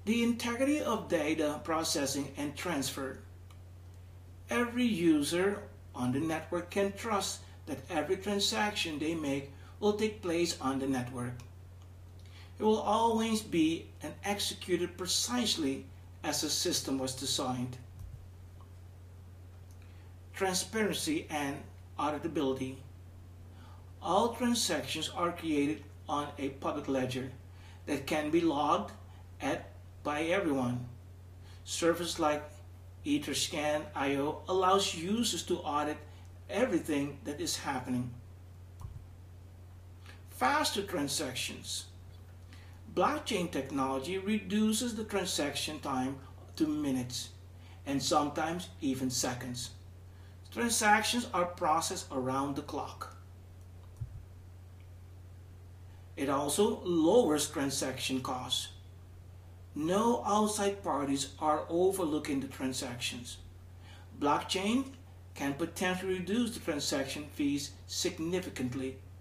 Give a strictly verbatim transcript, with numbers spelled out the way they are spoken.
The integrity of data processing and transfer. Every user on the network can trust that every transaction they make will take place on the network. It will always be and executed precisely as the system was designed. Transparency and auditability. All transactions are created on a public ledger that can be logged at by everyone. Services like Etherscan dot i o allows users to audit everything that is happening. Faster transactions. Blockchain technology reduces the transaction time to minutes and sometimes even seconds. Transactions are processed around the clock. It also lowers transaction costs. No outside parties are overlooking the transactions. Blockchain can potentially reduce the transaction fees significantly